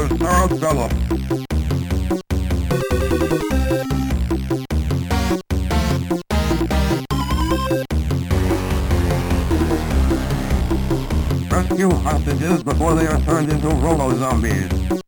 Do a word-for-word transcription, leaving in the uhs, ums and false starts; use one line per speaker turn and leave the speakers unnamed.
the Star of Struggle. Rescue hostages before they are turned into robo-zombies.